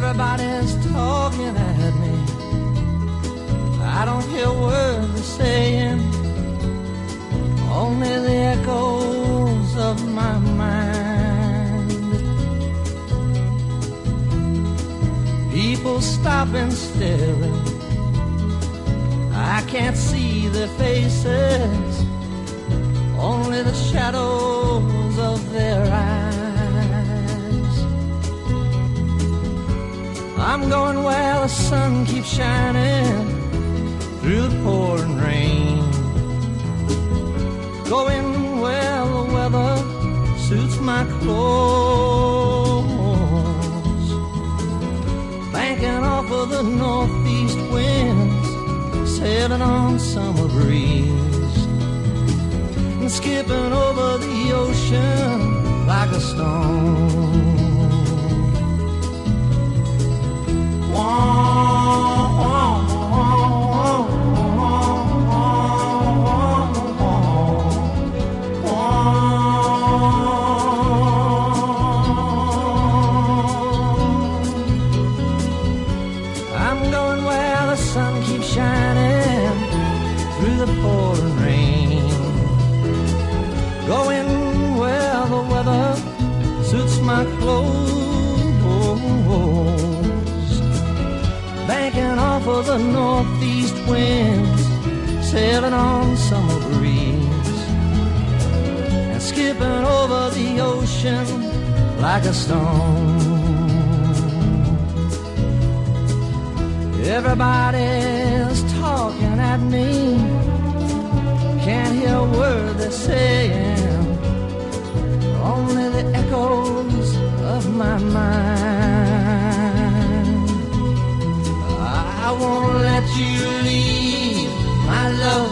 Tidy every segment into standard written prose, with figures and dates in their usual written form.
Everybody's talking at me. I don't hear words they're saying, only the echoes of my mind. People stop and staring, I can't see their faces, only the shadows of their eyes. I'm going where the sun keeps shining through the pouring rain, going where the weather suits my clothes, banking off of the northeast winds, sailing on summer breeze, and skipping over the ocean like a stone. I'm going where the sun keeps shining through the pouring rain, going where the weather suits my clothes, banking off of the northeast winds, sailing on summer breeze, and skipping over the ocean like a stone. Everybody's talking at me, can't hear a word they're saying, only the echoes of my mind. I won't let you leave my love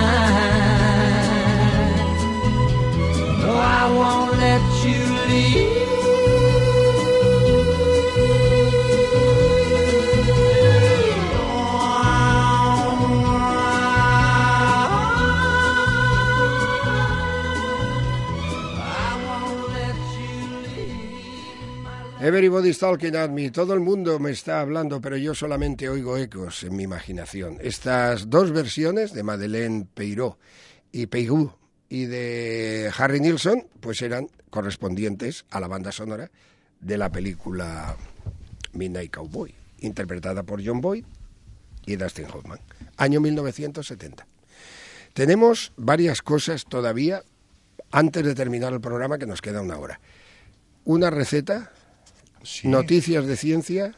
behind. No, I won't let you leave. Everybody's talking at me. Todo el mundo me está hablando, pero yo solamente oigo ecos en mi imaginación. Estas dos versiones de Madeleine Peyrot y Peyroux y de Harry Nilsson, pues eran correspondientes a la banda sonora de la película Midnight Cowboy, interpretada por John Boyd y Dustin Hoffman, año 1970. Tenemos varias cosas todavía antes de terminar el programa, que nos queda una hora. Una receta, sí, noticias de ciencia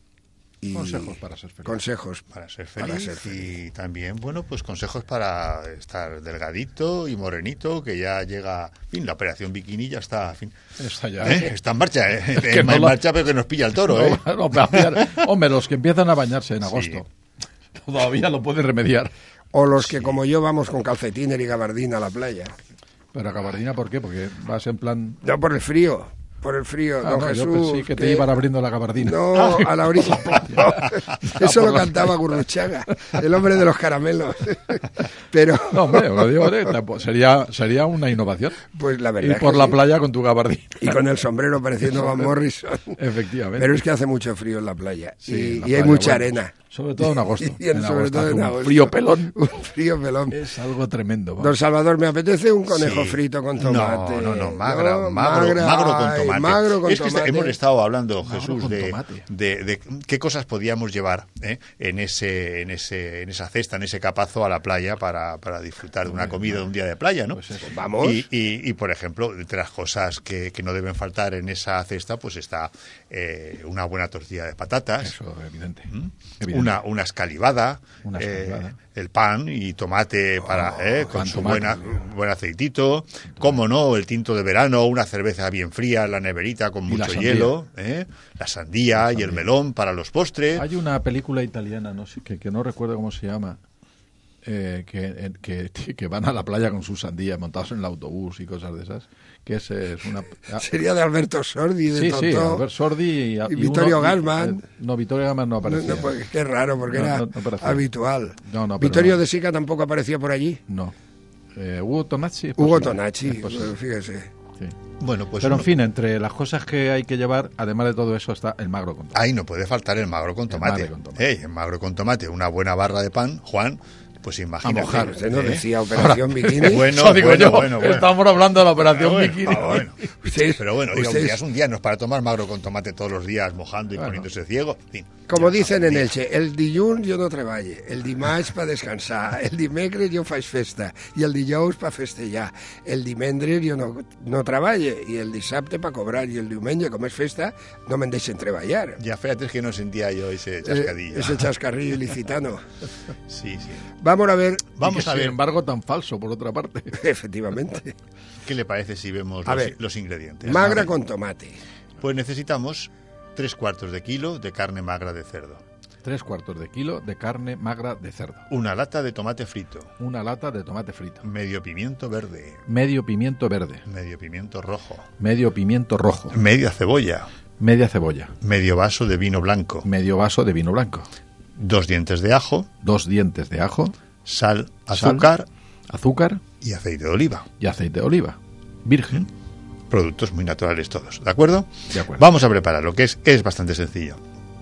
y consejos para ser feliz. Consejos para ser feliz. Y también, bueno, pues consejos para estar delgadito y morenito, que ya llega, en fin, la operación bikini ya está, en fin, está ya. Está en marcha, en marcha, pero que nos pilla el toro, Hombre, los que empiezan a bañarse en agosto, sí, todavía lo pueden remediar. O los que, como yo, vamos con calcetines y gabardina a la playa. ¿Pero a gabardina por qué? Porque vas en plan... No, por el frío. Por el frío, don Jesús. Yo pensé que te iban abriendo la gabardina. No, a la orilla. No, eso lo cantaba Gurruchaga, el hombre de los caramelos. Pero... No, hombre, lo digo, sería una innovación. Pues la verdad. Ir por la playa con tu gabardina. Y con el sombrero pareciendo Van Morrison. Efectivamente. Pero es que hace mucho frío en la playa. Sí, y hay mucha arena. Sobre todo en agosto. Sobre todo en agosto. Un frío pelón. Un frío pelón. Es algo tremendo. Don Salvador, me apetece un conejo frito con tomate. No, magro con tomate. Magro con tomate. Hemos estado hablando, Jesús, de qué cosas podíamos llevar en esa cesta, en ese capazo a la playa para disfrutar de una comida de un día de playa, ¿no? Pues vamos. Y, por ejemplo, entre las cosas que no deben faltar en esa cesta, pues está una buena tortilla de patatas. Eso, evidente. Una escalivada, el pan y tomate con su buen aceitito, cómo no, el tinto de verano, una cerveza bien fría en la neverita con mucho hielo, la sandía y el melón para los postres. Hay una película italiana, no sé, que no recuerdo cómo se llama, que van a la playa con sus sandías montados en el autobús y cosas de esas, que es una... Sería de Alberto Sordi, de Totó. Sí, Alberto Sordi y Vittorio Gassman. No, Vittorio Gassman no aparecía. Pues, qué raro, porque era habitual. No, Vittorio De Sica tampoco aparecía por allí. No. Hugo Tonacci. Hugo Tonacci, fíjese. Sí. Bueno, pues pero en fin, entre las cosas que hay que llevar, además de todo eso, está el magro con tomate. Ahí no puede faltar el magro con tomate. El magro con tomate, una buena barra de pan, Juan, pues imagínate. A mojar. Usted nos decía operación bikini. Bueno, estamos hablando de la operación bikini. Pero bueno, un día no es para tomar magro con tomate todos los días, mojando y poniéndose ciego. En fin, como dicen en Elche, el dilluns jo no treballe, el dimarts para descansar, el dimecres jo faig festa i el dijous para festejar, el divendres jo no treballe i el dissabte para cobrar i el diumenge, com és festa, no me'n deixen treballar. Ya fíjate que no sentía yo ese chascadillo. Ese chascarrillo ilicitano. Sí. Vamos a ver. Sin embargo, tan falso, por otra parte. Efectivamente. ¿Qué le parece si vemos los ingredientes? Magra con tomate. Pues necesitamos 3/4 de kilo de carne magra de cerdo. 3/4 de kilo de carne magra de cerdo. Una lata de tomate frito. Una lata de tomate frito. Medio pimiento verde. Medio pimiento verde. Medio pimiento rojo. Medio pimiento rojo. Media cebolla. Media cebolla. Medio vaso de vino blanco. Medio vaso de vino blanco. 2 dientes de ajo. 2 dientes de ajo. Sal, azúcar. Azúcar. Y aceite de oliva. Y aceite de oliva. Virgen. Productos muy naturales todos, ¿de acuerdo? De acuerdo. Vamos a prepararlo, que es bastante sencillo.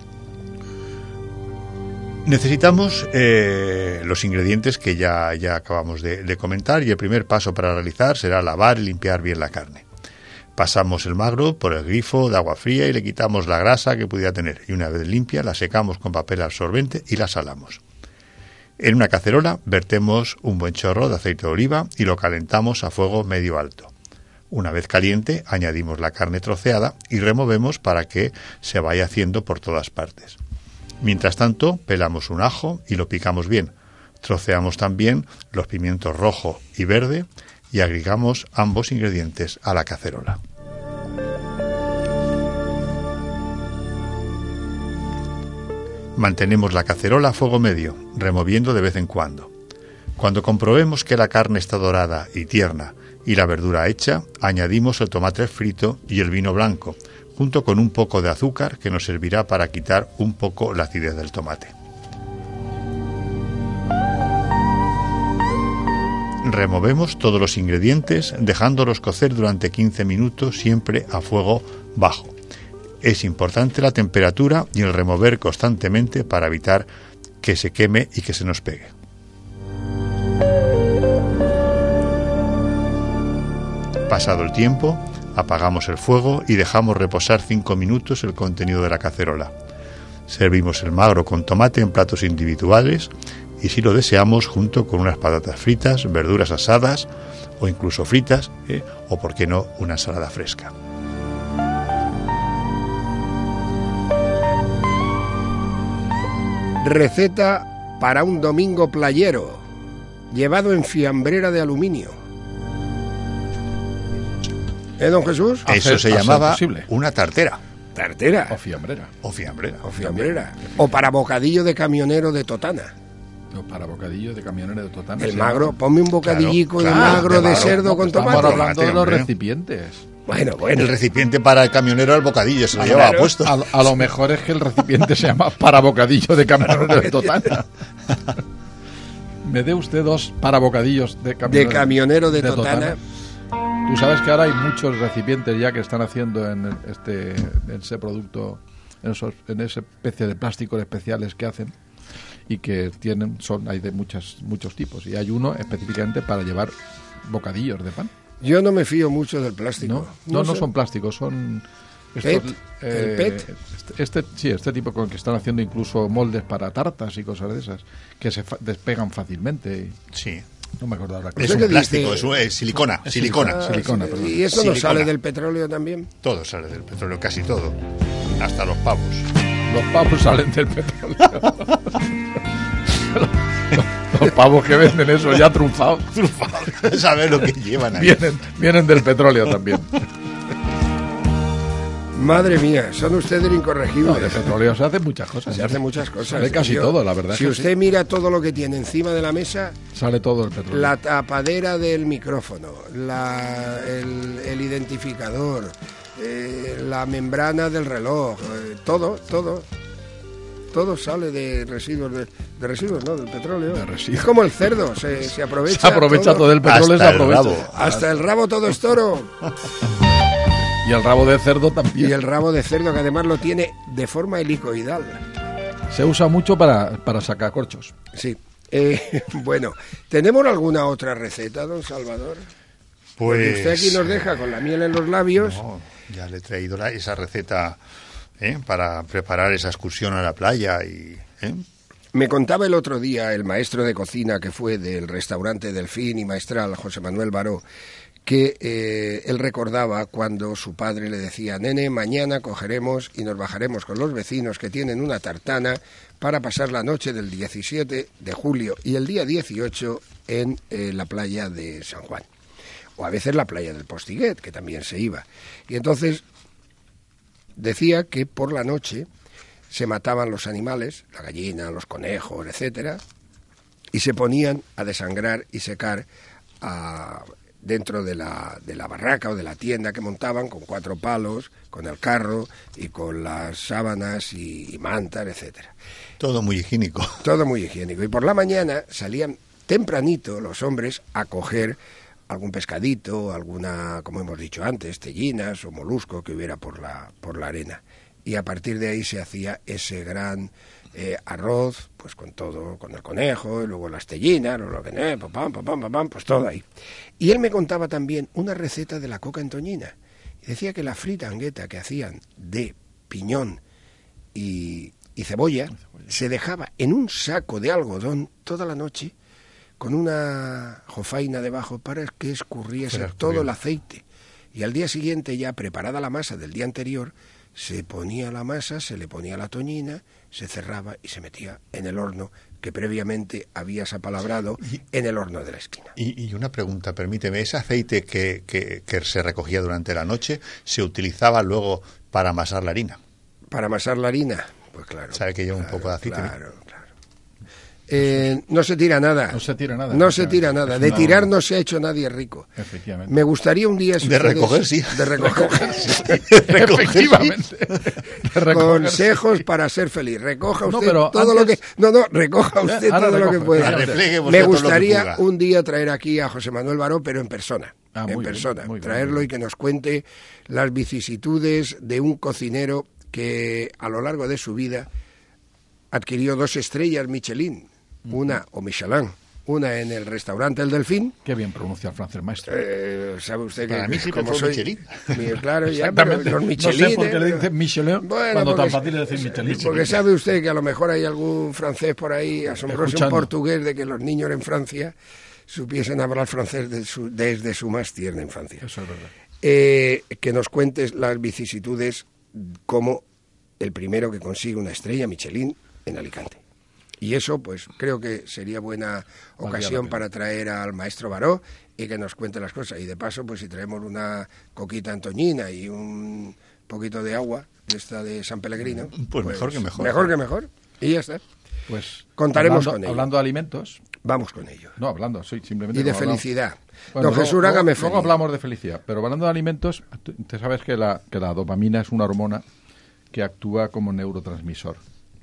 Necesitamos los ingredientes que ya acabamos de comentar, y el primer paso para realizar será lavar y limpiar bien la carne. Pasamos el magro por el grifo de agua fría y le quitamos la grasa que pudiera tener, y una vez limpia la secamos con papel absorbente y la salamos. En una cacerola vertemos un buen chorro de aceite de oliva y lo calentamos a fuego medio alto. Una vez caliente, añadimos la carne troceada y removemos para que se vaya haciendo por todas partes. Mientras tanto, pelamos un ajo y lo picamos bien. Troceamos también los pimientos rojo y verde y agregamos ambos ingredientes a la cacerola. Mantenemos la cacerola a fuego medio, removiendo de vez en cuando. Cuando comprobemos que la carne está dorada y tierna y la verdura hecha, añadimos el tomate frito y el vino blanco, junto con un poco de azúcar que nos servirá para quitar un poco la acidez del tomate. Removemos todos los ingredientes, dejándolos cocer durante 15 minutos, siempre a fuego bajo. Es importante la temperatura y el remover constantemente para evitar que se queme y que se nos pegue. Pasado el tiempo, apagamos el fuego y dejamos reposar 5 minutos el contenido de la cacerola. Servimos el magro con tomate en platos individuales y, si lo deseamos, junto con unas patatas fritas, verduras asadas o incluso fritas, o por qué no, una ensalada fresca. Receta para un domingo playero, llevado en fiambrera de aluminio. ¿Don Jesús? Eso se llamaba una tartera. ¿Tartera? O fiambrera. O fiambrera. O fiambrera. O para bocadillo de camionero de Totana. No, para bocadillo de camionero de Totana. El magro, ponme un bocadillico de magro de cerdo con tomate. Estamos hablando de los recipientes. Bueno. El recipiente para el camionero al bocadillo, se lo llevaba puesto. A lo mejor es que el recipiente se llama para bocadillo de camionero de Totana. Me dé usted 2 para bocadillos de camionero de Totana. Tú sabes que ahora hay muchos recipientes ya que están haciendo en ese producto, en esa especie de plásticos especiales que hacen y que hay de muchos tipos, y hay uno específicamente para llevar bocadillos de pan. Yo no me fío mucho del plástico. No son plásticos, son ¿PET? ¿El PET? Este tipo con que están haciendo incluso moldes para tartas y cosas de esas que se despegan fácilmente. Sí. No me acuerdo ahora. Es un plástico, es silicona. Silicona. ¿Y eso no sale del petróleo también? Todo sale del petróleo, casi todo. Hasta los pavos. Los pavos salen del petróleo. Los pavos que venden eso ya trunfados. ¿Sabes lo que llevan ahí? Vienen del petróleo también. Madre mía, son ustedes incorregibles. No, de petróleo se hacen muchas cosas. Se hacen muchas cosas. Sale casi todo, la verdad. Si usted mira todo lo que tiene encima de la mesa, sale todo el petróleo. La tapadera del micrófono, el identificador, la membrana del reloj, todo. todo sale de residuos, de residuos, ¿no? Del petróleo. De residuos. Es como el cerdo, se aprovecha. Se aprovecha todo el petróleo, se aprovecha. Hasta el rabo todo es toro. Y el rabo de cerdo también. Y el rabo de cerdo, que además lo tiene de forma helicoidal. Se usa mucho para sacar corchos. Sí. Bueno, ¿tenemos alguna otra receta, don Salvador? Pues porque usted aquí nos deja con la miel en los labios. No, ya le he traído esa receta para preparar esa excursión a la playa. Me contaba el otro día el maestro de cocina que fue del restaurante Delfín y Maestral, José Manuel Baró, que él recordaba cuando su padre le decía: nene, mañana cogeremos y nos bajaremos con los vecinos que tienen una tartana para pasar la noche del 17 de julio y el día 18 en la playa de San Juan. O a veces la playa del Postiguet, que también se iba. Y entonces decía que por la noche se mataban los animales, la gallina, los conejos, etcétera, y se ponían a desangrar y secar dentro de la barraca o de la tienda que montaban con 4 palos, con el carro y con las sábanas y mantas, etcétera. Todo muy higiénico. Todo muy higiénico. Y por la mañana salían tempranito los hombres a coger algún pescadito, alguna, como hemos dicho antes, tellinas o molusco que hubiera por la arena. Y a partir de ahí se hacía ese gran arroz, pues con todo, con el conejo, y luego las tellinas, pues todo ahí. Y él me contaba también una receta de la coca en toñina. Y decía que la fritangueta que hacían de piñón y cebolla se dejaba en un saco de algodón toda la noche con una jofaina debajo para que escurriese todo el aceite. Y al día siguiente, ya preparada la masa del día anterior, se ponía la masa, se le ponía la toñina, se cerraba y se metía en el horno que previamente habías apalabrado en el horno de la esquina. Y una pregunta, permíteme, ¿ese aceite que se recogía durante la noche se utilizaba luego para amasar la harina? ¿Para amasar la harina? Pues claro. ¿Sabe que lleva un poco de aceite? Claro. No se tira nada. No se tira nada. No se tira nada. De tirar no se ha hecho nadie rico. Efectivamente. Me gustaría un día... De recoger, sí. De recoger, sí. Efectivamente. Consejos para ser feliz. Recoja usted todo antes... lo que... No, recoja usted todo lo que pueda. Me gustaría un día traer aquí a José Manuel Baró, pero en persona. En persona. Traerlo y que nos cuente las vicisitudes de un cocinero que a lo largo de su vida adquirió 2 estrellas Michelin. Una en el restaurante El Delfín. Qué bien pronuncia el francés, maestro. ¿Sabe usted que para mí sí como soy Michelin? Michelin. Claro, ya, pero los Michelin... No sé por qué le dicen Michelin cuando tan fácil es decir Michelin. Porque sabe usted que a lo mejor hay algún francés por ahí, asombroso en portugués, de que los niños en Francia supiesen hablar francés desde su más tierna infancia. Eso es verdad. Que nos cuentes las vicisitudes como el primero que consigue una estrella Michelin en Alicante. Y eso, pues, creo que sería buena ocasión para traer al maestro Baró y que nos cuente las cosas. Y de paso, pues, si traemos una coquita antoñina y un poquito de agua, esta de San Pellegrino... Pues mejor que mejor. Mejor que mejor. Y ya está. Pues contaremos con ello. Hablando de alimentos... Vamos con ello. No, hablando, sí, simplemente... Y de felicidad. Bueno, don Jesús, hágame feliz. Luego hablamos de felicidad. Pero hablando de alimentos, tú sabes que la dopamina es una hormona que actúa como neurotransmisor,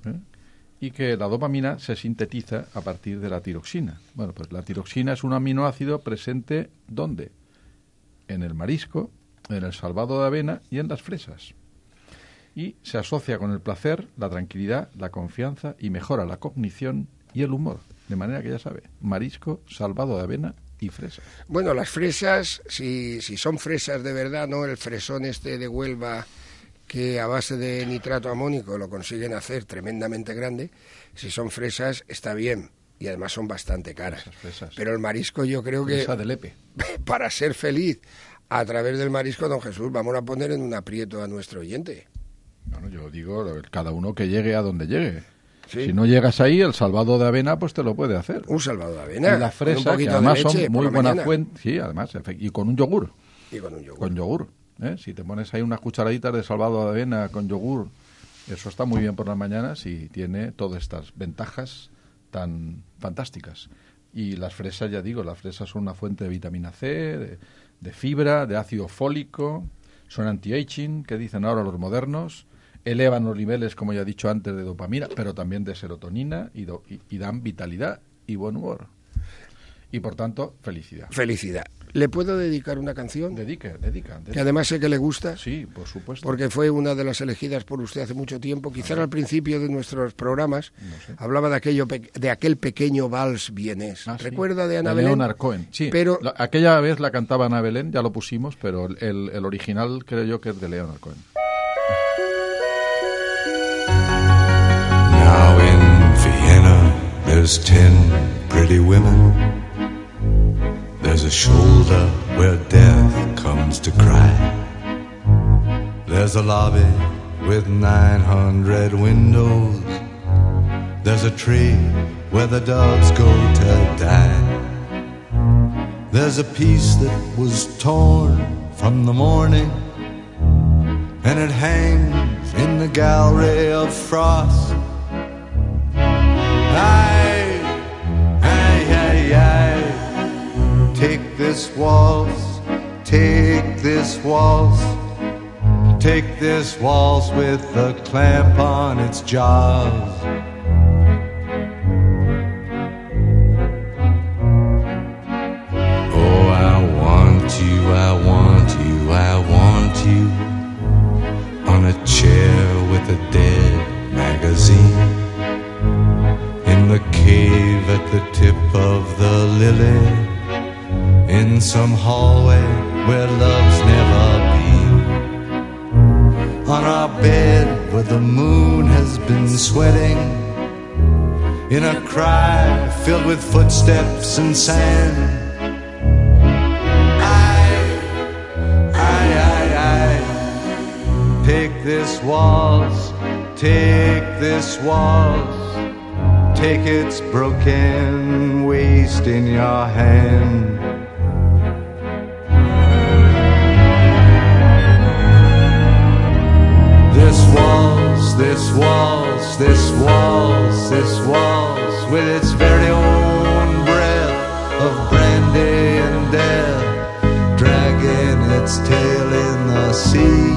y que la dopamina se sintetiza a partir de la tiroxina. Bueno, pues la tiroxina es un aminoácido presente, ¿dónde? En el marisco, en el salvado de avena y en las fresas. Y se asocia con el placer, la tranquilidad, la confianza y mejora la cognición y el humor. De manera que ya sabe, marisco, salvado de avena y fresas. Bueno, las fresas, si son fresas de verdad, no el fresón este de Huelva, que a base de nitrato amónico lo consiguen hacer tremendamente grande, si son fresas está bien y además son bastante caras. Fresas. Pero el marisco yo creo Fresa que de Lepe. Para ser feliz a través del marisco, don Jesús, vamos a poner en un aprieto a nuestro oyente. Bueno, yo digo, cada uno que llegue a donde llegue. ¿Sí? Si no llegas ahí, el salvado de avena pues te lo puede hacer. Un salvado de avena. Y la fresa, que además son muy buena fuente. Sí, además, y con un yogur. Y con un yogur. Con yogur. Si te pones ahí unas cucharaditas de salvado de avena con yogur, eso está muy bien por las mañanas y tiene todas estas ventajas tan fantásticas. Y las fresas, ya digo, las fresas son una fuente de vitamina C, de fibra, de ácido fólico, son anti-aging, que dicen ahora los modernos, elevan los niveles, como ya he dicho antes, de dopamina, pero también de serotonina y dan vitalidad y buen humor. Y por tanto, felicidad. Felicidad. ¿Le puedo dedicar una canción? Dedica. Que además sé que le gusta. Sí, por supuesto. Porque fue una de las elegidas por usted hace mucho tiempo. Quizás al principio de nuestros programas hablaba de aquel pequeño vals vienés. ¿Recuerda de Ana Belén? Leonard Cohen. Sí, pero aquella vez la cantaba Ana Belén, ya lo pusimos, pero el original creo yo que es de Leonard Cohen. Now in Vienna there's 10 pretty women. There's a shoulder where death comes to cry. There's a lobby with 900 windows. There's a tree where the doves go to die. There's a piece that was torn from the morning, and it hangs in the gallery of frost. Aye, aye, aye, aye. Take this waltz, take this waltz, take this waltz with a clamp on its jaws. Oh, I want you, I want you, I want you on a chair with a dead magazine in the cave at the tip of the lily, in some hallway where love's never been, on our bed where the moon has been sweating, in a cry filled with footsteps and sand. I take this waltz, take this waltz, take its broken waist in your hand. This waltz, this waltz, this waltz, this waltz, with its very own breath of brandy and death, dragging its tail in the sea.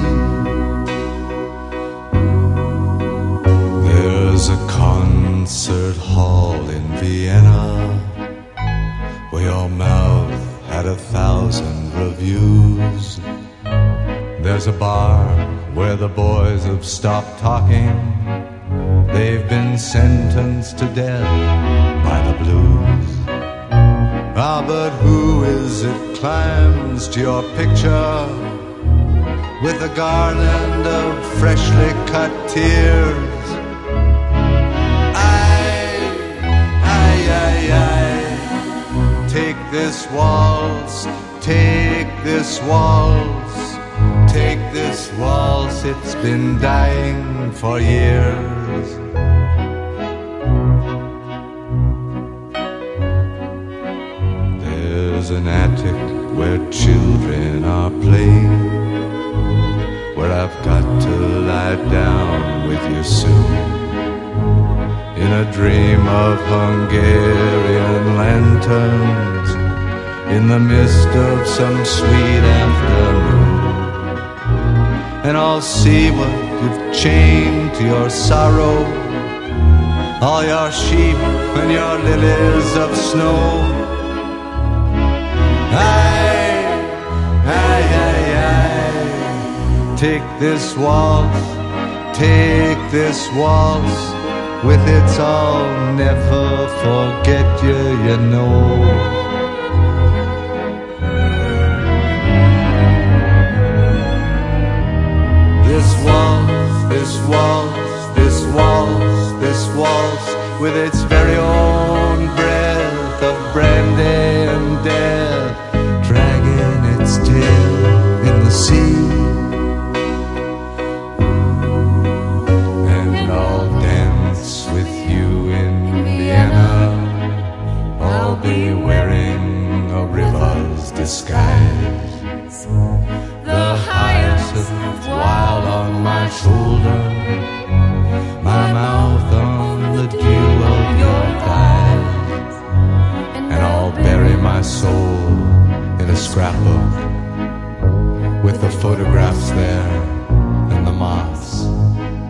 There's a concert hall in Vienna where your mouth had 1,000 reviews. There's a bar where the boys have stopped talking. They've been sentenced to death by the blues. Ah, but who is it climbs to your picture with a garland of freshly cut tears? Take this waltz, take this waltz, take this waltz, it's been dying for years. There's an attic where children are playing, where I've got to lie down with you soon, in a dream of Hungarian lanterns, in the mist of some sweet afternoon. And I'll see what you've chained to your sorrow, all your sheep and your lilies of snow. Aye, aye, aye, aye. Take this waltz, take this waltz, with its I'll never forget you, you know. This waltz, this waltz, this waltz, this waltz, with its very own breath of brandy and death, dragging its tail in the sea. And I'll dance with you in Vienna. I'll be wearing a river's disguise, the hyacinth wild on my shoulder, my mouth on the dew of your thighs. And I'll bury my soul in a scrapbook with the photographs there and the moths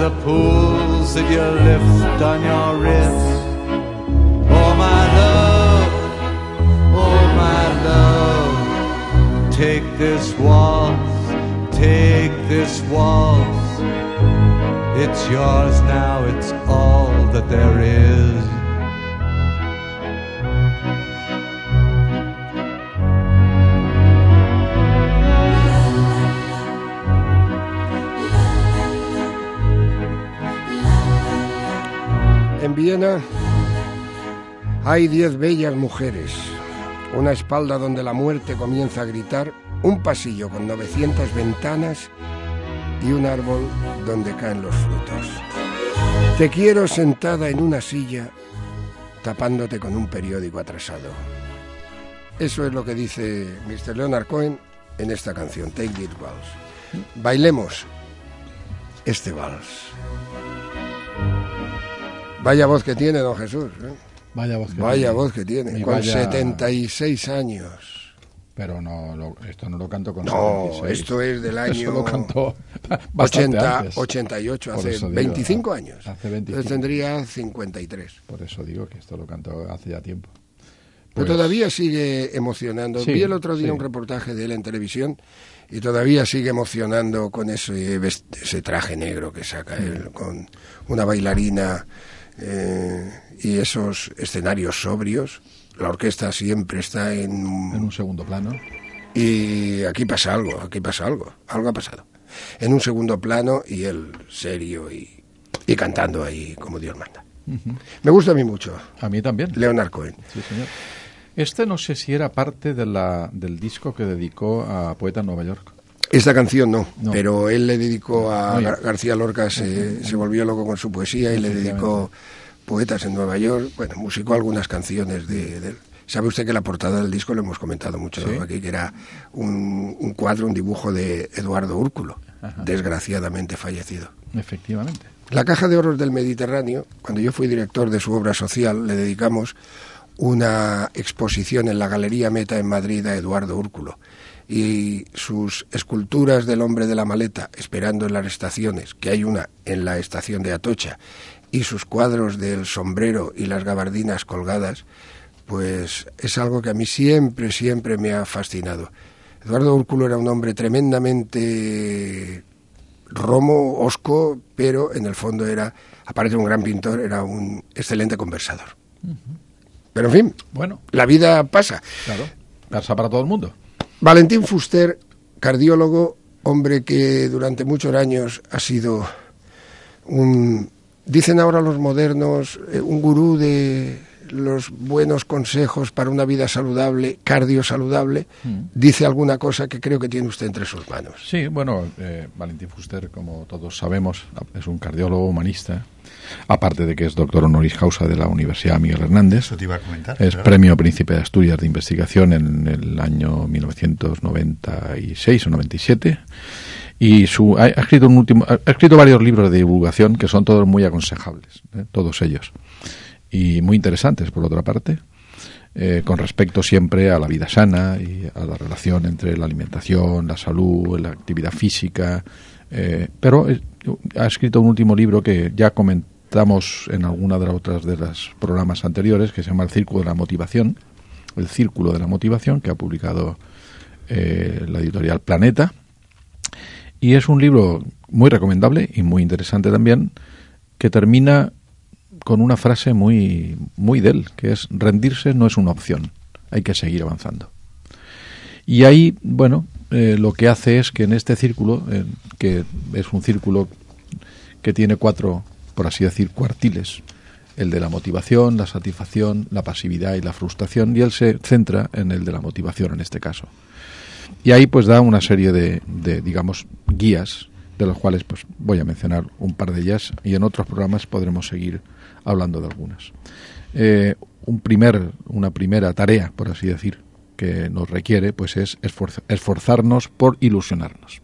the pools that you lift on your wrist. Oh my love, oh my love, take this waltz, take this waltz. It's yours now, it's all that there is. En Viena hay 10 bellas mujeres, una espalda donde la muerte comienza a gritar, un pasillo con 900 ventanas y un árbol donde caen los frutos. Te quiero sentada en una silla, tapándote con un periódico atrasado. Eso es lo que dice Mr. Leonard Cohen en esta canción, Take This Waltz. Bailemos este vals. Vaya voz que tiene, don Jesús, ¿eh? Vaya voz que tiene, con 76 años. Pero no, esto no lo canto con No, 76. esto es del año... Eso lo cantó bastante antes. 88, Por hace eso digo, 25 años. Hace 25. Entonces tendría 53. Por eso digo que esto lo cantó hace ya tiempo. Pero todavía sigue emocionando. Sí, Vi el otro día sí. un reportaje de él en televisión y todavía sigue emocionando con ese traje negro que saca él, con una bailarina y esos escenarios sobrios. La orquesta siempre está en un segundo plano. Y aquí pasa algo, algo ha pasado. En un segundo plano y él serio y cantando ahí como Dios manda. Uh-huh. Me gusta a mí mucho. A mí también. Leonard Cohen. Sí, señor. No sé si era parte del disco que dedicó a Poeta en Nueva York. Esta canción no, pero él le dedicó a García Lorca, se volvió loco con su poesía y le dedicó Poetas en Nueva York. Bueno, musicó algunas canciones de él. ¿Sabe usted que la portada del disco lo hemos comentado mucho aquí, que era un cuadro, un dibujo de Eduardo Úrculo, desgraciadamente fallecido? Efectivamente. La Caja de Oros del Mediterráneo, cuando yo fui director de su obra social, le dedicamos una exposición en la Galería Meta en Madrid a Eduardo Úrculo. Y sus esculturas del hombre de la maleta, esperando en las estaciones, que hay una en la estación de Atocha, y sus cuadros del sombrero y las gabardinas colgadas, pues es algo que a mí siempre me ha fascinado. Eduardo Úrculo era un hombre tremendamente romo, hosco, pero en el fondo era, aparte de un gran pintor, era un excelente conversador. Uh-huh. Pero en fin, bueno, la vida pasa. Claro, pasa para todo el mundo. Valentín Fuster, cardiólogo, hombre que durante muchos años ha sido dicen ahora los modernos, un gurú de los buenos consejos para una vida saludable, cardiosaludable. Dice alguna cosa que creo que tiene usted entre sus manos. Sí, bueno, Valentín Fuster, como todos sabemos, es un cardiólogo humanista, aparte de que es doctor honoris causa de la Universidad Miguel Hernández. Eso te iba a comentar. Es premio Príncipe de Asturias de Investigación en el año 1996 o 97. Y ha escrito varios libros de divulgación que son todos muy aconsejables, todos ellos. Y muy interesantes, por otra parte, con respecto siempre a la vida sana y a la relación entre la alimentación, la salud, la actividad física. Pero ha escrito un último libro que ya comentamos en alguna de las otras de los programas anteriores, que se llama El Círculo de la Motivación, que ha publicado la editorial Planeta. Y es un libro muy recomendable y muy interesante también, que termina con una frase muy de él, que es: rendirse no es una opción, hay que seguir avanzando. Y ahí, bueno, lo que hace es que en este círculo, que es un círculo que tiene 4, por así decir, cuartiles, el de la motivación, la satisfacción, la pasividad y la frustración, y él se centra en el de la motivación en este caso. Y ahí pues da una serie de digamos, guías, de los cuales pues voy a mencionar un par de ellas, y en otros programas podremos seguir hablando de algunas. Una primera tarea, por así decir, que nos requiere, pues es esforzarnos por ilusionarnos.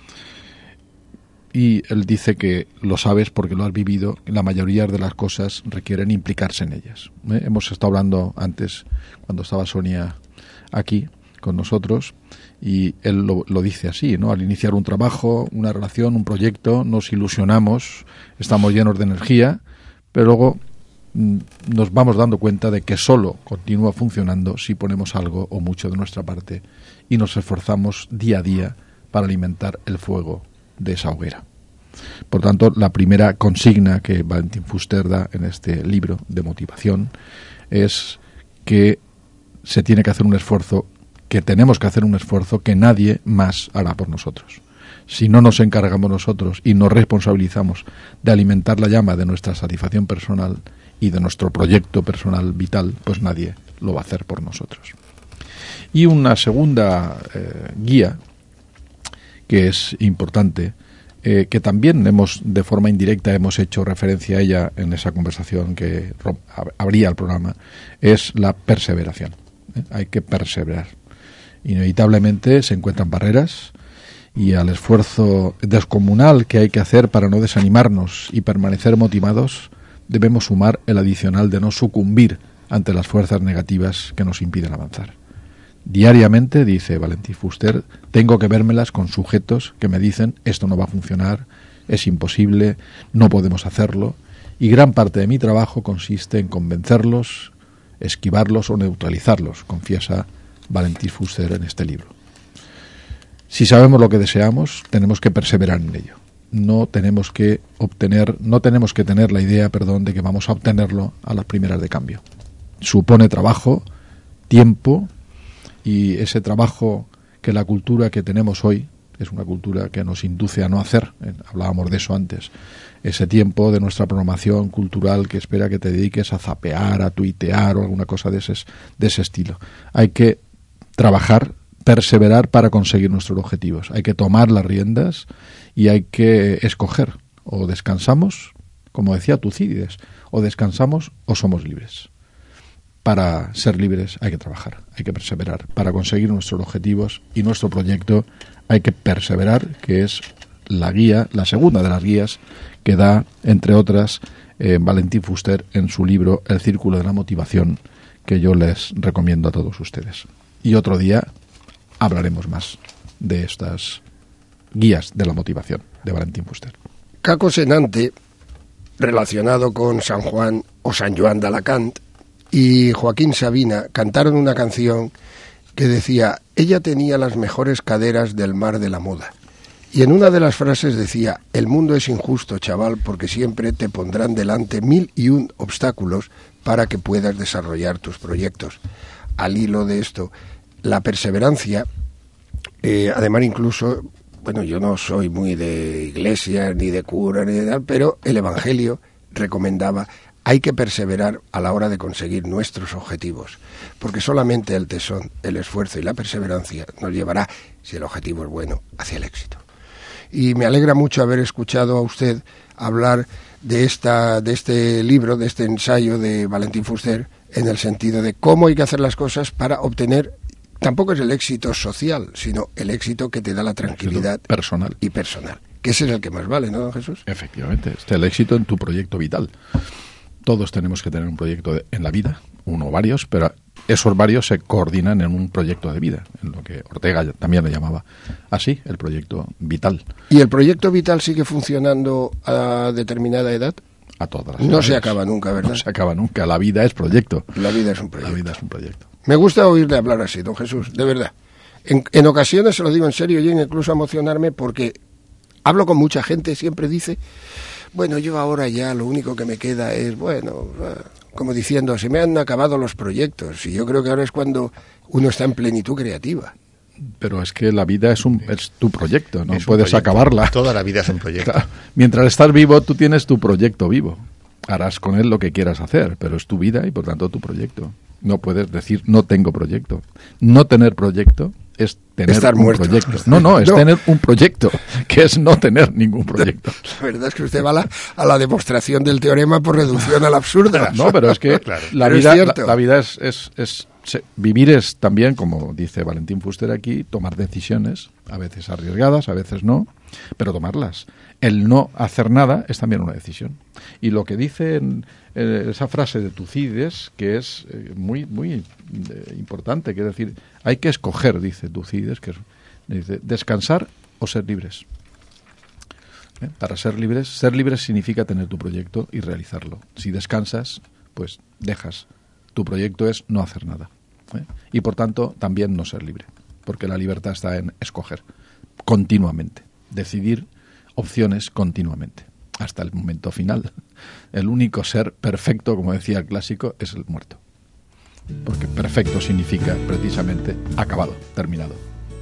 Y él dice que lo sabes porque lo has vivido, la mayoría de las cosas requieren implicarse en ellas. Hemos estado hablando antes, cuando estaba Sonia aquí, con nosotros, y él lo dice así, ¿no? Al iniciar un trabajo, una relación, un proyecto, nos ilusionamos, estamos llenos de energía, pero luego nos vamos dando cuenta de que solo continúa funcionando si ponemos algo o mucho de nuestra parte y nos esforzamos día a día para alimentar el fuego de esa hoguera. Por tanto, la primera consigna que Valentin Fuster da en este libro de motivación es que se tiene que hacer un esfuerzo, que tenemos que hacer un esfuerzo que nadie más hará por nosotros. Si no nos encargamos nosotros y nos responsabilizamos de alimentar la llama de nuestra satisfacción personal y de nuestro proyecto personal vital, pues nadie lo va a hacer por nosotros. Y una segunda guía que es importante, que también de forma indirecta hemos hecho referencia a ella en esa conversación que abría el programa, es la perseveración. Hay que perseverar. Inevitablemente se encuentran barreras y al esfuerzo descomunal que hay que hacer para no desanimarnos y permanecer motivados, debemos sumar el adicional de no sucumbir ante las fuerzas negativas que nos impiden avanzar. Diariamente, dice Valentin Fuster, tengo que vérmelas con sujetos que me dicen esto no va a funcionar, es imposible, no podemos hacerlo, y gran parte de mi trabajo consiste en convencerlos, esquivarlos o neutralizarlos, confiesa Valentin Fuster en este libro. Si sabemos lo que deseamos, tenemos que perseverar en ello. No tenemos que tener la idea, de que vamos a obtenerlo a las primeras de cambio. Supone trabajo, tiempo, y ese trabajo que la cultura que tenemos hoy es una cultura que nos induce a no hacer, hablábamos de eso antes, ese tiempo de nuestra programación cultural que espera que te dediques a zapear, a tuitear o alguna cosa de ese estilo. Hay que trabajar, perseverar para conseguir nuestros objetivos. Hay que tomar las riendas y hay que escoger. O descansamos, como decía Tucídides, o descansamos o somos libres. Para ser libres hay que trabajar, hay que perseverar. Para conseguir nuestros objetivos y nuestro proyecto hay que perseverar, que es la guía, la segunda de las guías que da, entre otras, Valentin Fuster en su libro El Círculo de la Motivación, que yo les recomiendo a todos ustedes. Y otro día hablaremos más de estas guías de la motivación de Valentin Fuster. Caco Senante, relacionado con San Juan o San Joan d'Alacant, y Joaquín Sabina cantaron una canción que decía: ella tenía las mejores caderas del mar de la moda. Y en una de las frases decía: el mundo es injusto, chaval, porque siempre te pondrán delante 1001 obstáculos para que puedas desarrollar tus proyectos. Al hilo de esto, la perseverancia, además incluso, yo no soy muy de iglesia, ni de cura, ni de tal, pero el Evangelio recomendaba: hay que perseverar a la hora de conseguir nuestros objetivos, porque solamente el tesón, el esfuerzo y la perseverancia nos llevará, si el objetivo es bueno, hacia el éxito. Y me alegra mucho haber escuchado a usted hablar de este libro, de este ensayo de Valentin Fuster, en el sentido de cómo hay que hacer las cosas para obtener, tampoco es el éxito social, sino el éxito que te da la tranquilidad personal y personal, que ese es el que más vale, ¿no, don Jesús? Efectivamente, el éxito en tu proyecto vital. Todos tenemos que tener un proyecto en la vida, uno o varios, pero esos varios se coordinan en un proyecto de vida, en lo que Ortega también le llamaba así, el proyecto vital. ¿Y el proyecto vital sigue funcionando a determinada edad? A todas las No edades. se acaba nunca, ¿verdad? No se acaba nunca, la vida es proyecto. La vida es un proyecto. La vida es un proyecto. Me gusta oírle hablar así, don Jesús, de verdad. En ocasiones, se lo digo en serio, llego incluso a emocionarme porque hablo con mucha gente, siempre dice: bueno, yo ahora ya lo único que me queda es, como diciendo, se me han acabado los proyectos. Y yo creo que ahora es cuando uno está en plenitud creativa. Pero es que la vida es tu proyecto, no es puedes proyecto. acabarla. Toda la vida es un proyecto. Claro. Mientras estás vivo, tú tienes tu proyecto vivo. Harás con él lo que quieras hacer, pero es tu vida y por tanto tu proyecto. No puedes decir no tengo proyecto. No tener proyecto es tener Estar un muerto. proyecto. No, es tener un proyecto, que es no tener ningún proyecto. La verdad es que usted va a la demostración del teorema por reducción al absurdo. No, pero es que Claro. la Pero vida, es cierto. la vida es vivir es también, como dice Valentín Fuster aquí, tomar decisiones, a veces arriesgadas, a veces no, pero tomarlas. El no hacer nada es también una decisión. Y lo que dice en esa frase de Tucídides, que es muy importante, que es decir, hay que escoger, dice Tucídides, que dice, descansar o ser libres. Para ser libres significa tener tu proyecto y realizarlo. Si descansas, pues dejas. Tu proyecto es no hacer nada. Y por tanto, también no ser libre. Porque la libertad está en escoger continuamente. Decidir opciones continuamente. Hasta el momento final. El único ser perfecto, como decía el clásico, es el muerto. Porque perfecto significa precisamente acabado, terminado.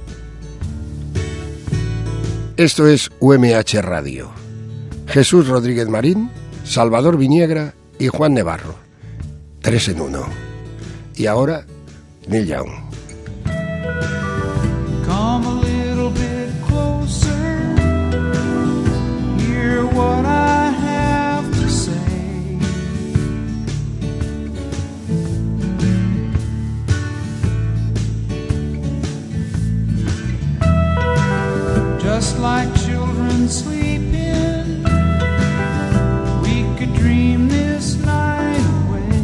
Esto es UMH Radio. Jesús Rodríguez Marín, Salvador Viniegra y Juan Navarro. 3 en 1. Y ahora, Neil Young. Come a little bit closer. Hear what I have to say. Just like children sleeping, we could dream this night away.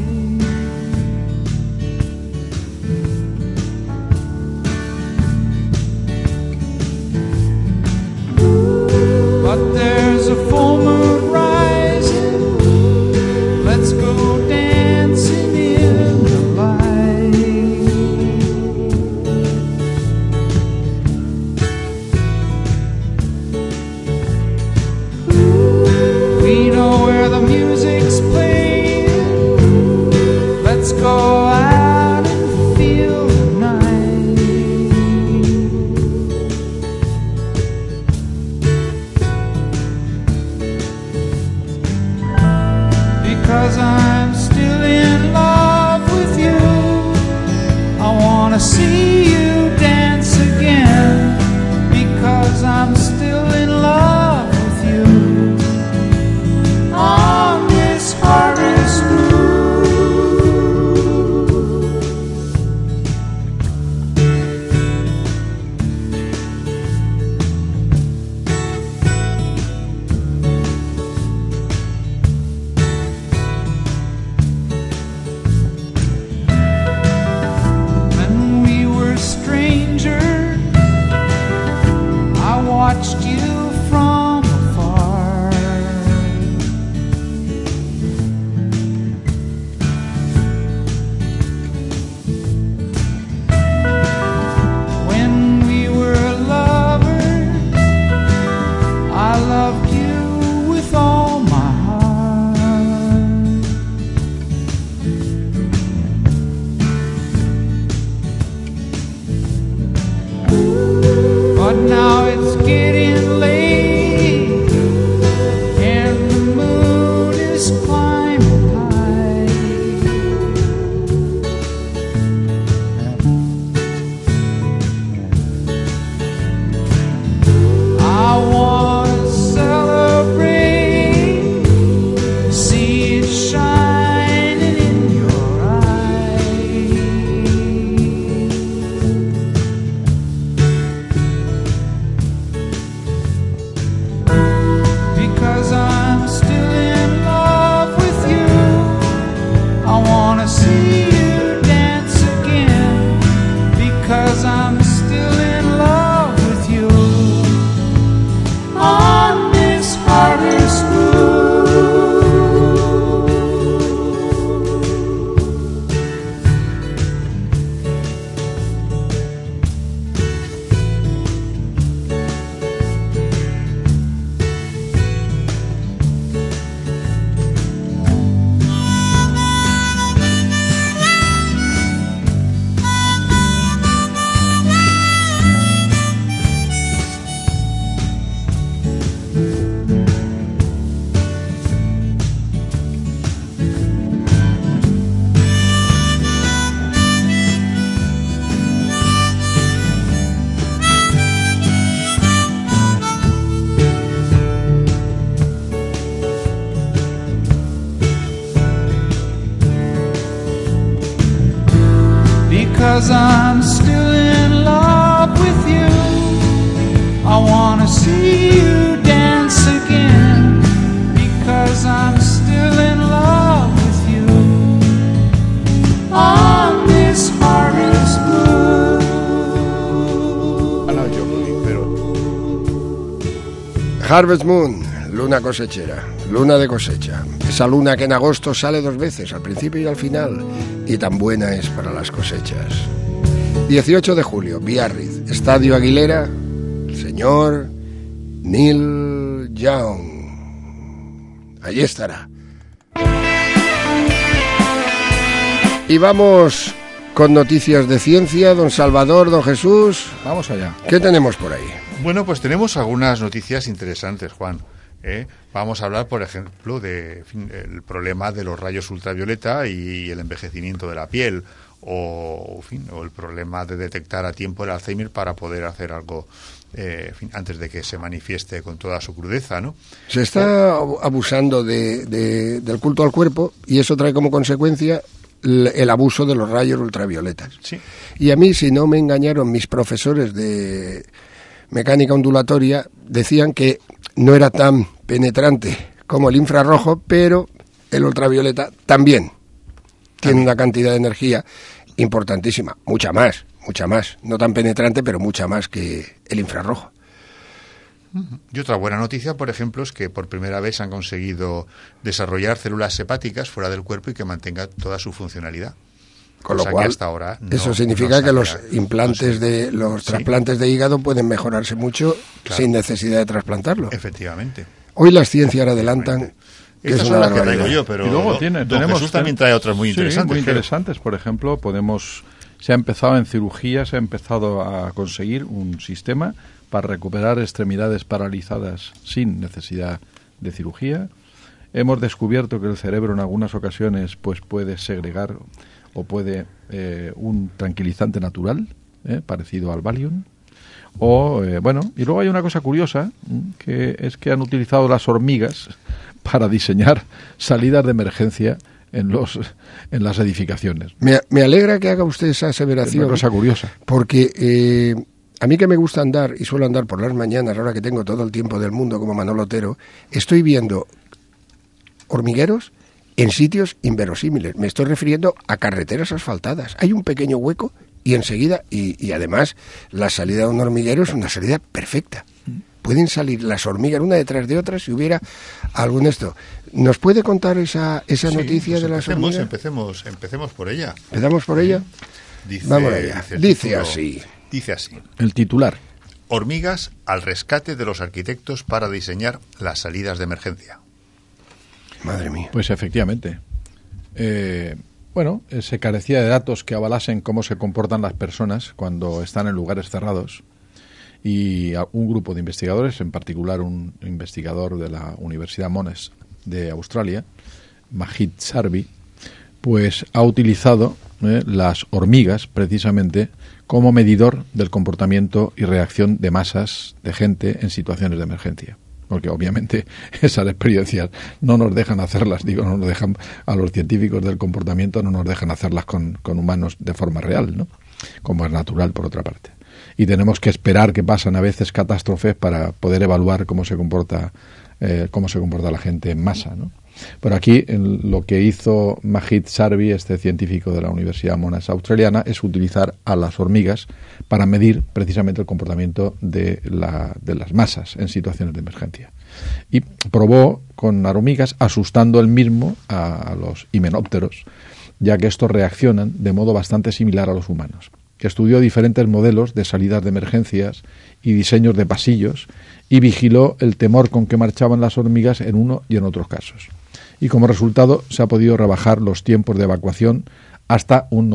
But there's a full moon rising. Let's go dancing in the light. We know where the music's playing. Let's go out and feel the night. Because I'm still in love with you. I wanna see you dance again. Because I'm still in love with you. On this harvest moon. When we were because I'm still in love with you. I wanna see you dance again, because I'm still in love with you. On this harvest moon. Harvest Moon, luna cosechera, luna de cosecha. Esa luna que en agosto sale 2 veces, al principio y al final, y tan buena es para las cosechas. 18 de julio, Biarritz, Estadio Aguilera, el señor Neil Young. Allí estará. Y vamos con noticias de ciencia, don Salvador, don Jesús. Vamos allá. ¿Qué tenemos por ahí? Bueno, pues tenemos algunas noticias interesantes, Juan. Vamos a hablar, por ejemplo, del problema de los rayos ultravioleta y el envejecimiento de la piel, o el problema de detectar a tiempo el Alzheimer para poder hacer algo antes de que se manifieste con toda su crudeza, ¿no? Se está abusando del culto al cuerpo, y eso trae como consecuencia el abuso de los rayos ultravioletas. Sí. Y a mí, si no me engañaron mis profesores de mecánica ondulatoria, decían que no era tan penetrante como el infrarrojo, pero el ultravioleta también tiene una cantidad de energía importantísima, mucha más, no tan penetrante, pero mucha más que el infrarrojo. Y otra buena noticia, por ejemplo, es que por primera vez han conseguido desarrollar células hepáticas fuera del cuerpo y que mantengan toda su funcionalidad. Con lo cual, hasta ahora eso significa que los implantes los trasplantes de hígado pueden mejorarse mucho, claro, sin necesidad de trasplantarlo. Efectivamente. Hoy las ciencias adelantan. Estas son las que traigo yo, pero y luego tenemos Jesús también trae otras muy interesantes. Sí, muy interesantes. Por ejemplo, se ha empezado en cirugía, se ha empezado a conseguir un sistema para recuperar extremidades paralizadas sin necesidad de cirugía. Hemos descubierto que el cerebro en algunas ocasiones pues puede segregar o puede un tranquilizante natural, parecido al Valium. Y luego hay una cosa curiosa, que es que han utilizado las hormigas para diseñar salidas de emergencia en las edificaciones. Me alegra que haga usted esa aseveración. Es una cosa curiosa. Porque a mí, que me gusta andar, y suelo andar por las mañanas, ahora que tengo todo el tiempo del mundo como Manolo Otero, estoy viendo hormigueros en sitios inverosímiles. Me estoy refiriendo a carreteras asfaltadas. Hay un pequeño hueco y enseguida, y además la salida de un hormiguero es una salida perfecta. Pueden salir las hormigas una detrás de otra si hubiera algún esto. ¿Nos puede contar esa noticia pues de las hormigas? Empecemos por ella. ¿Empezamos por ella? Vamos allá. Dice así. El titular. Hormigas al rescate de los arquitectos para diseñar las salidas de emergencia. Madre mía. Pues efectivamente. Se carecía de datos que avalasen cómo se comportan las personas cuando están en lugares cerrados, y un grupo de investigadores, en particular un investigador de la Universidad Monash de Australia, Majid Sarvi, pues ha utilizado las hormigas precisamente como medidor del comportamiento y reacción de masas de gente en situaciones de emergencia. Porque obviamente esas experiencias no nos dejan hacerlas, no nos dejan, a los científicos del comportamiento no nos dejan hacerlas con humanos de forma real, ¿no? Como es natural, por otra parte. Y tenemos que esperar que pasan a veces catástrofes para poder evaluar cómo se comporta la gente en masa, ¿no? Pero aquí lo que hizo Majid Sarvi, este científico de la Universidad Monash australiana, es utilizar a las hormigas para medir precisamente el comportamiento de las masas en situaciones de emergencia. Y probó con hormigas asustando él mismo a los himenópteros, ya que estos reaccionan de modo bastante similar a los humanos. Estudió diferentes modelos de salidas de emergencias y diseños de pasillos y vigiló el temor con que marchaban las hormigas en uno y en otros casos. Y como resultado se ha podido rebajar los tiempos de evacuación hasta en un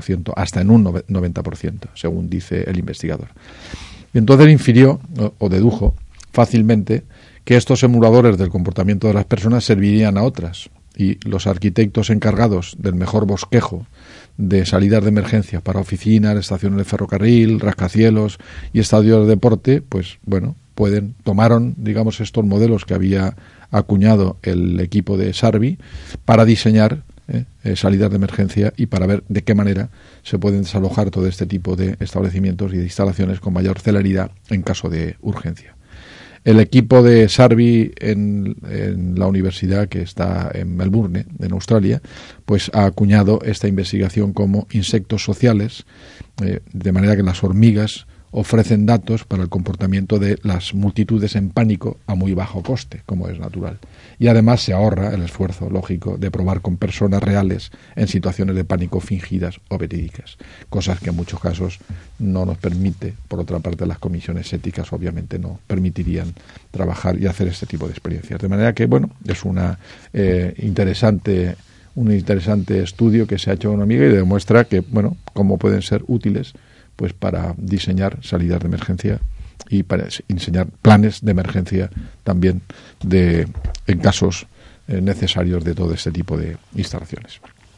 90%, según dice el investigador. Y entonces infirió o dedujo fácilmente que estos emuladores del comportamiento de las personas servirían a otras, y los arquitectos encargados del mejor bosquejo de salidas de emergencia para oficinas, estaciones de ferrocarril, rascacielos y estadios de deporte, tomaron, estos modelos que había acuñado el equipo de Sarvi para diseñar salidas de emergencia y para ver de qué manera se pueden desalojar todo este tipo de establecimientos y de instalaciones con mayor celeridad en caso de urgencia. El equipo de Sarvi en la universidad que está en Melbourne, en Australia, pues ha acuñado esta investigación como insectos sociales, de manera que las hormigas ofrecen datos para el comportamiento de las multitudes en pánico a muy bajo coste, como es natural. Y además se ahorra el esfuerzo lógico de probar con personas reales en situaciones de pánico fingidas o verídicas, cosas que en muchos casos no nos permite. Por otra parte, las comisiones éticas obviamente no permitirían trabajar y hacer este tipo de experiencias. De manera que, bueno, es un interesante estudio que se ha hecho con una amiga y demuestra que, bueno, cómo pueden ser útiles pues para diseñar salidas de emergencia y para diseñar planes de emergencia también en casos necesarios de todo este tipo de instalaciones.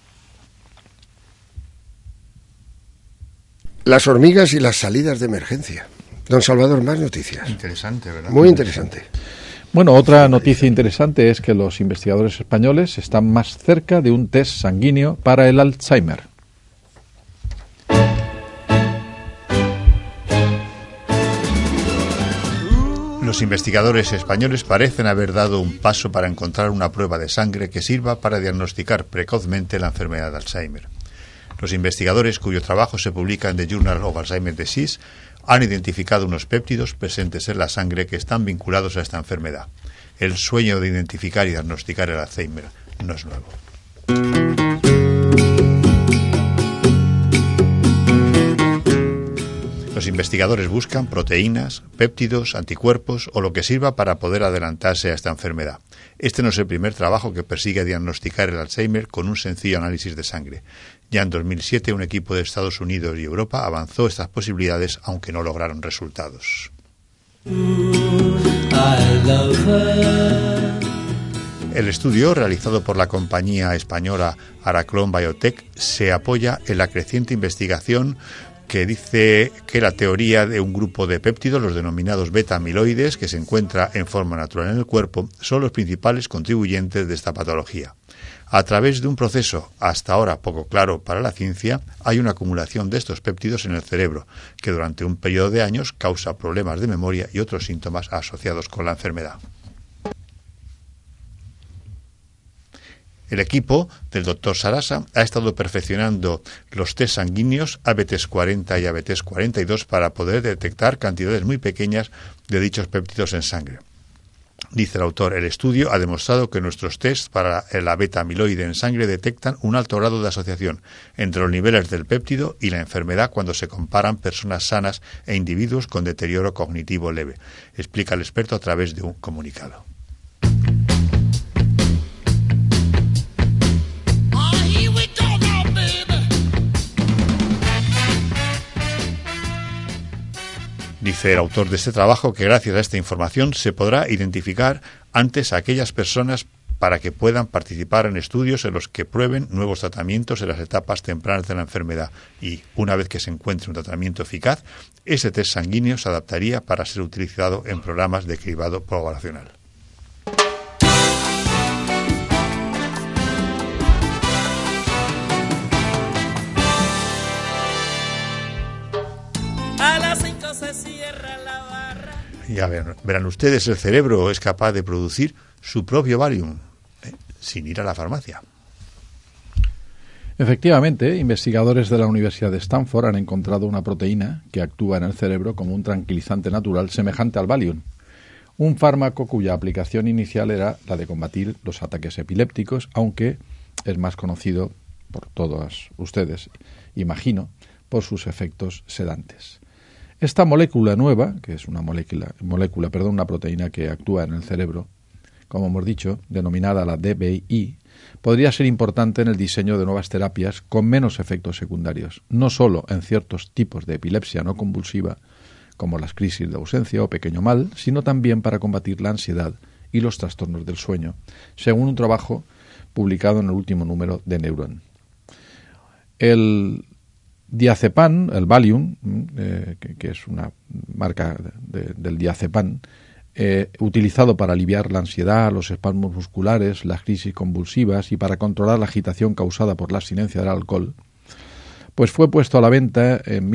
Las hormigas y las salidas de emergencia. Don Salvador, más noticias. Interesante, ¿verdad? Muy interesante. Bueno, otra noticia interesante es que los investigadores españoles están más cerca de un test sanguíneo para el Alzheimer. Los investigadores españoles parecen haber dado un paso para encontrar una prueba de sangre que sirva para diagnosticar precozmente la enfermedad de Alzheimer. Los investigadores, cuyo trabajo se publica en The Journal of Alzheimer's Disease, han identificado unos péptidos presentes en la sangre que están vinculados a esta enfermedad. El sueño de identificar y diagnosticar el Alzheimer no es nuevo. Los investigadores buscan proteínas, péptidos, anticuerpos o lo que sirva para poder adelantarse a esta enfermedad. Este no es el primer trabajo que persigue diagnosticar el Alzheimer con un sencillo análisis de sangre. Ya en 2007 un equipo de Estados Unidos y Europa avanzó estas posibilidades, aunque no lograron resultados. El estudio, realizado por la compañía española Araclon Biotech, se apoya en la creciente investigación que dice que la teoría de un grupo de péptidos, los denominados beta-amiloides, que se encuentra en forma natural en el cuerpo, son los principales contribuyentes de esta patología. A través de un proceso hasta ahora poco claro para la ciencia, hay una acumulación de estos péptidos en el cerebro, que durante un periodo de años causa problemas de memoria y otros síntomas asociados con la enfermedad. El equipo del Dr. Sarasa ha estado perfeccionando los test sanguíneos AB-Test40 y AB-Test42 para poder detectar cantidades muy pequeñas de dichos péptidos en sangre. Dice el autor, el estudio ha demostrado que nuestros tests para la beta-amiloide en sangre detectan un alto grado de asociación entre los niveles del péptido y la enfermedad cuando se comparan personas sanas e individuos con deterioro cognitivo leve, explica el experto a través de un comunicado. Dice el autor de este trabajo que gracias a esta información se podrá identificar antes a aquellas personas para que puedan participar en estudios en los que prueben nuevos tratamientos en las etapas tempranas de la enfermedad y, una vez que se encuentre un tratamiento eficaz, ese test sanguíneo se adaptaría para ser utilizado en programas de cribado poblacional. Ya verán ustedes, el cerebro es capaz de producir su propio Valium, sin ir a la farmacia. Efectivamente, investigadores de la Universidad de Stanford han encontrado una proteína que actúa en el cerebro como un tranquilizante natural semejante al Valium, un fármaco cuya aplicación inicial era la de combatir los ataques epilépticos, aunque es más conocido por todos ustedes, imagino, por sus efectos sedantes. Esta molécula nueva, que es una proteína que actúa en el cerebro, como hemos dicho, denominada la DBI, podría ser importante en el diseño de nuevas terapias con menos efectos secundarios, no solo en ciertos tipos de epilepsia no convulsiva, como las crisis de ausencia o pequeño mal, sino también para combatir la ansiedad y los trastornos del sueño, según un trabajo publicado en el último número de Neuron. El diazepam, el Valium, que es una marca del diazepam, utilizado para aliviar la ansiedad, los espasmos musculares, las crisis convulsivas y para controlar la agitación causada por la abstinencia del alcohol, pues fue puesto a la venta en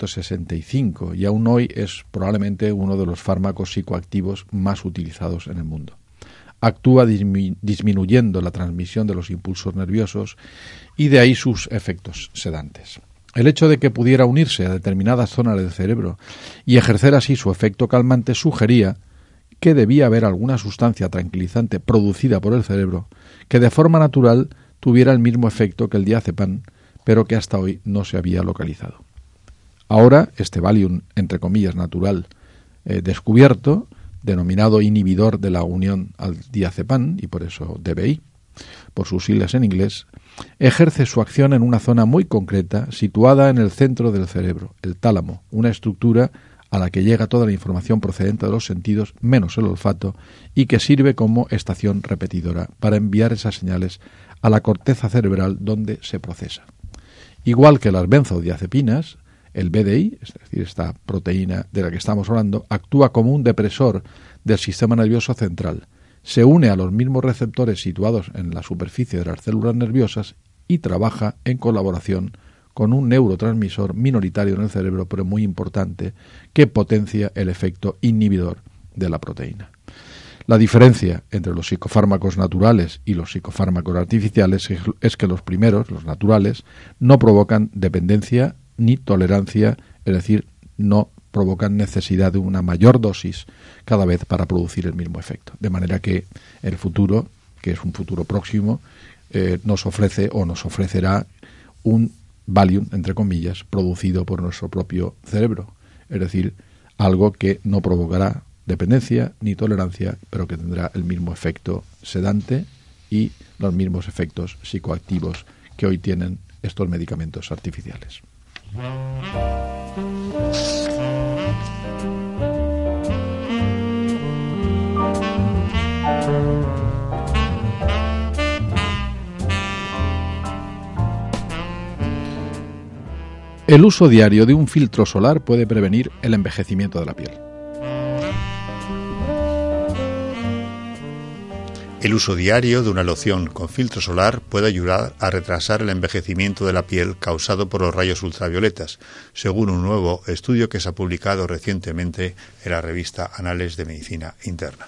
1965 y aún hoy es probablemente uno de los fármacos psicoactivos más utilizados en el mundo. Actúa disminuyendo la transmisión de los impulsos nerviosos y de ahí sus efectos sedantes. El hecho de que pudiera unirse a determinadas zonas del cerebro y ejercer así su efecto calmante sugería que debía haber alguna sustancia tranquilizante producida por el cerebro que de forma natural tuviera el mismo efecto que el diazepam, pero que hasta hoy no se había localizado. Ahora, este Valium, entre comillas, natural, descubierto, denominado inhibidor de la unión al diazepam, y por eso DBI, por sus siglas en inglés, ejerce su acción en una zona muy concreta, situada en el centro del cerebro, el tálamo, una estructura a la que llega toda la información procedente de los sentidos, menos el olfato, y que sirve como estación repetidora para enviar esas señales a la corteza cerebral donde se procesa. Igual que las benzodiazepinas, el BDI, es decir, esta proteína de la que estamos hablando, actúa como un depresor del sistema nervioso central, se une a los mismos receptores situados en la superficie de las células nerviosas y trabaja en colaboración con un neurotransmisor minoritario en el cerebro, pero muy importante, que potencia el efecto inhibidor de la proteína. La diferencia entre los psicofármacos naturales y los psicofármacos artificiales es que los primeros, los naturales, no provocan dependencia ni tolerancia, es decir, no provocan necesidad de una mayor dosis cada vez para producir el mismo efecto. De manera que el futuro, que es un futuro próximo, nos ofrece o nos ofrecerá un Valium, entre comillas, producido por nuestro propio cerebro. Es decir, algo que no provocará dependencia ni tolerancia, pero que tendrá el mismo efecto sedante y los mismos efectos psicoactivos que hoy tienen estos medicamentos artificiales. El uso diario de un filtro solar puede prevenir el envejecimiento de la piel. El uso diario de una loción con filtro solar puede ayudar a retrasar el envejecimiento de la piel causado por los rayos ultravioletas, según un nuevo estudio que se ha publicado recientemente en la revista Anales de Medicina Interna.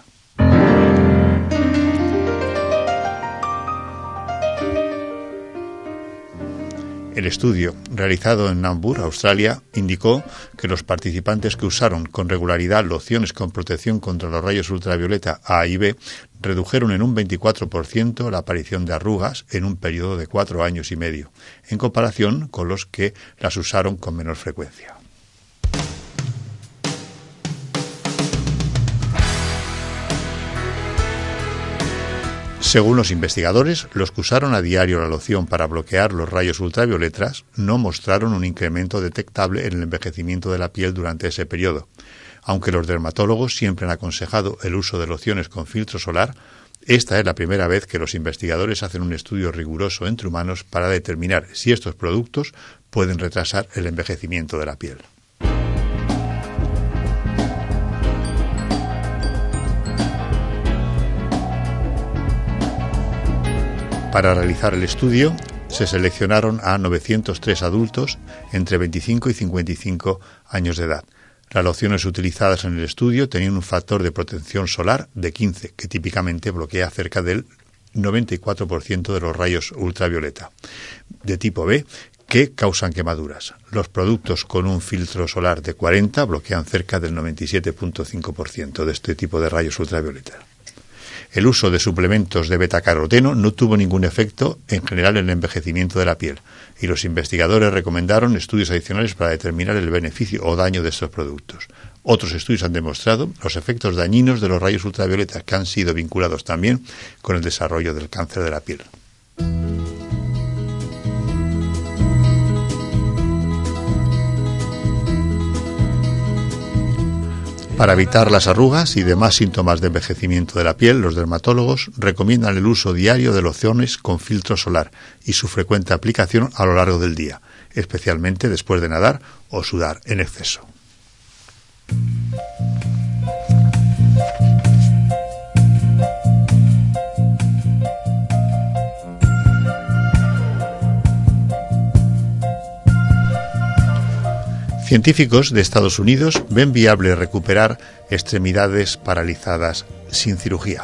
El estudio, realizado en Nambour, Australia, indicó que los participantes que usaron con regularidad lociones con protección contra los rayos ultravioleta A y B redujeron en un 24% la aparición de arrugas en un periodo de 4 años y medio, en comparación con los que las usaron con menor frecuencia. Según los investigadores, los que usaron a diario la loción para bloquear los rayos ultravioletas no mostraron un incremento detectable en el envejecimiento de la piel durante ese periodo. Aunque los dermatólogos siempre han aconsejado el uso de lociones con filtro solar, esta es la primera vez que los investigadores hacen un estudio riguroso entre humanos para determinar si estos productos pueden retrasar el envejecimiento de la piel. Para realizar el estudio, se seleccionaron a 903 adultos entre 25 y 55 años de edad. Las lociones utilizadas en el estudio tenían un factor de protección solar de 15, que típicamente bloquea cerca del 94% de los rayos ultravioleta, de tipo B, que causan quemaduras. Los productos con un filtro solar de 40 bloquean cerca del 97.5% de este tipo de rayos ultravioleta. El uso de suplementos de betacaroteno no tuvo ningún efecto en general en el envejecimiento de la piel, y los investigadores recomendaron estudios adicionales para determinar el beneficio o daño de estos productos. Otros estudios han demostrado los efectos dañinos de los rayos ultravioleta, que han sido vinculados también con el desarrollo del cáncer de la piel. Para evitar las arrugas y demás síntomas de envejecimiento de la piel, los dermatólogos recomiendan el uso diario de lociones con filtro solar y su frecuente aplicación a lo largo del día, especialmente después de nadar o sudar en exceso. Científicos de Estados Unidos ven viable recuperar extremidades paralizadas sin cirugía.